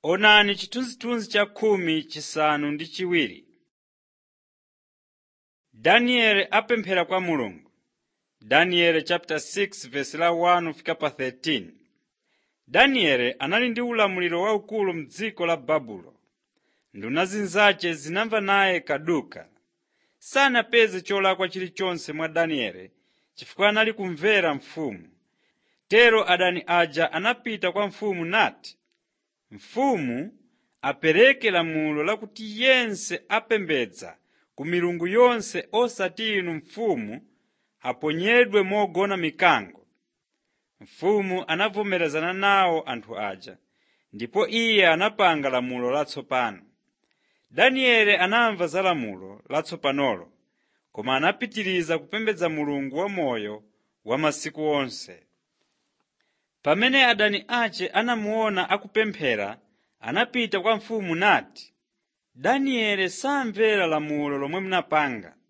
Onani chithunzithunzi cha 12. Danieli apemphera kwa Mulungu. Daniel chapter 6 verse la 1 fika pa 13. Danieli anali ndi ulamuliro waukulu m'dziko la Babulo. Nduna zinzace zinamva naye kaduka. Sanapeze cholakwa chilichonse mwa Danieli chifukwa anali kumvera mfumu. Tero adani aja anapita kwa mfumu nati, mfumu apereke lamulo lakuti yense apembedza ku milungu yonse osati inu mfumu aponyedwe mogona mikango. Mfumu anavomerezana nawo anthu aja, ndipo iye anapanga lamulo latsopano. Danieli anamva za lamulo latsopanolo, koma anapitiriza kupembedza Mulungu wamoyo wa masiku onse. Pamene adani ace anamuona akupemphera, anapita kwa mfumu nati, Danieli samvera lamulo lomwe munapanga.